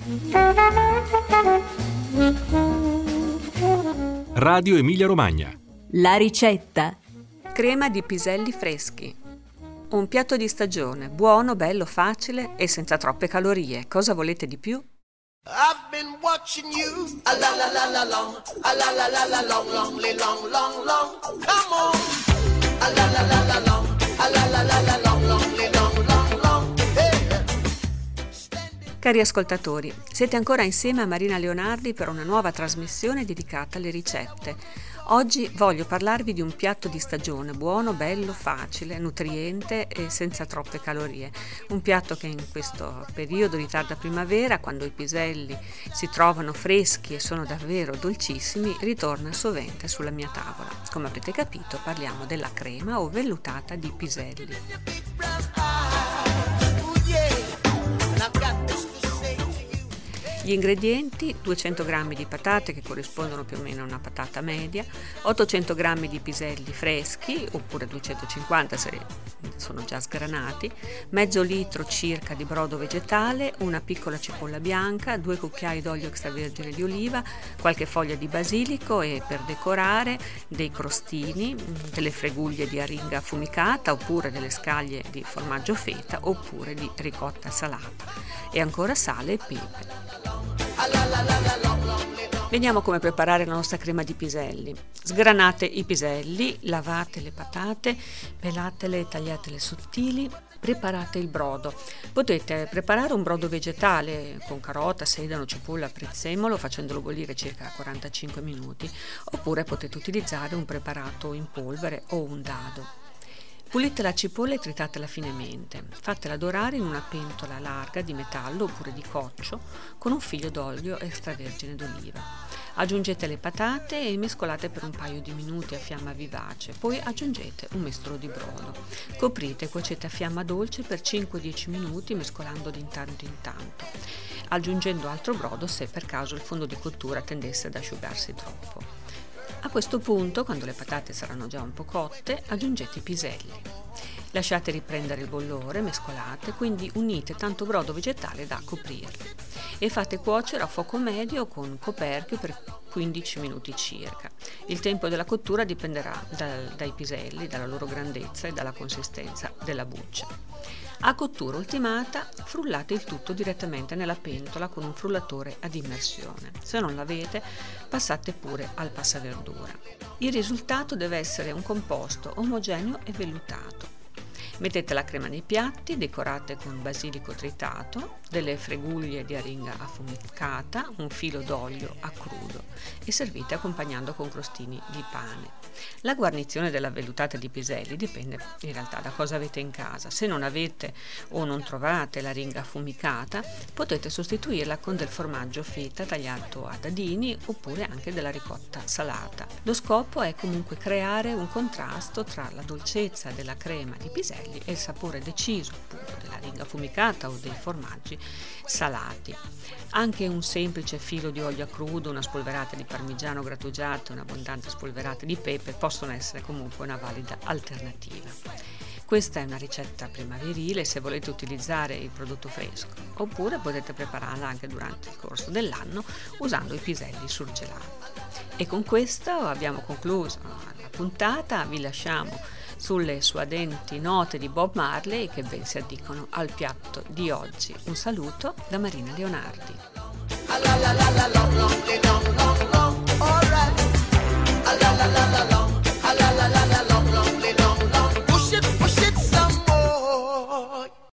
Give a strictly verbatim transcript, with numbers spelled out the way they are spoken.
Radio Emilia Romagna. La ricetta. Crema di piselli freschi. Un piatto di stagione, buono, bello, facile e senza troppe calorie. Cosa volete di più? I've been watching you, a la la la la long, a la la la la long, long, long, long, long, come on, a la la la la long, a la la la la long, long, long, long, long, hey. Cari ascoltatori, siete ancora insieme a Marina Leonardi per una nuova trasmissione dedicata alle ricette. Oggi voglio parlarvi di un piatto di stagione, buono, bello, facile, nutriente e senza troppe calorie. Un piatto che in questo periodo di tarda primavera, quando i piselli si trovano freschi e sono davvero dolcissimi, ritorna sovente sulla mia tavola. Come avrete capito, parliamo della crema o vellutata di piselli. Gli ingredienti: duecento grammi di patate, che corrispondono più o meno a una patata media, ottocento grammi di piselli freschi, oppure duecentocinquanta se sono già sgranati, mezzo litro circa di brodo vegetale, una piccola cipolla bianca, due cucchiai d'olio extravergine di oliva, qualche foglia di basilico e, per decorare, dei crostini, delle freguglie di aringa affumicata, oppure delle scaglie di formaggio feta, oppure di ricotta salata, e ancora sale e pepe. Vediamo come preparare la nostra crema di piselli. Sgranate i piselli, lavate le patate, pelatele e tagliatele sottili. Preparate il brodo. Potete preparare un brodo vegetale con carota, sedano, cipolla, prezzemolo, facendolo bollire circa quarantacinque minuti, oppure potete utilizzare un preparato in polvere o un dado. Pulite la cipolla e tritatela finemente. Fatela dorare in una pentola larga di metallo oppure di coccio con un filo d'olio extravergine d'oliva. Aggiungete le patate e mescolate per un paio di minuti a fiamma vivace, poi aggiungete un mestolo di brodo. Coprite e cuocete a fiamma dolce per cinque dieci minuti, mescolando di tanto in tanto, aggiungendo altro brodo se per caso il fondo di cottura tendesse ad asciugarsi troppo. A questo punto, quando le patate saranno già un po' cotte, aggiungete i piselli. Lasciate riprendere il bollore, mescolate, quindi unite tanto brodo vegetale da coprirli e fate cuocere a fuoco medio con coperchio per quindici minuti circa. Il tempo della cottura dipenderà dal, dai piselli, dalla loro grandezza e dalla consistenza della buccia. A cottura ultimata, frullate il tutto direttamente nella pentola con un frullatore ad immersione. Se non l'avete, passate pure al passaverdura. Il risultato deve essere un composto omogeneo e vellutato. Mettete la crema nei piatti, decorate con basilico tritato, delle freguglie di aringa affumicata, un filo d'olio a crudo e servite accompagnando con crostini di pane. La guarnizione della vellutata di piselli dipende in realtà da cosa avete in casa. Se non avete o non trovate l'aringa affumicata, potete sostituirla con del formaggio feta tagliato a dadini oppure anche della ricotta salata. Lo scopo è comunque creare un contrasto tra la dolcezza della crema di piselli e il sapore deciso appunto dell'aringa affumicata o dei formaggi salati. Anche un semplice filo di olio a crudo, una spolverata di parmigiano grattugiato e un'abbondante spolverata di pepe possono essere comunque una valida alternativa. Questa è una ricetta primaverile se volete utilizzare il prodotto fresco, oppure potete prepararla anche durante il corso dell'anno usando i piselli surgelati. E con questo abbiamo concluso la puntata. Vi lasciamo sulle suadenti note di Bob Marley che ben si addicono al piatto di oggi. Un saluto da Marina Leonardi.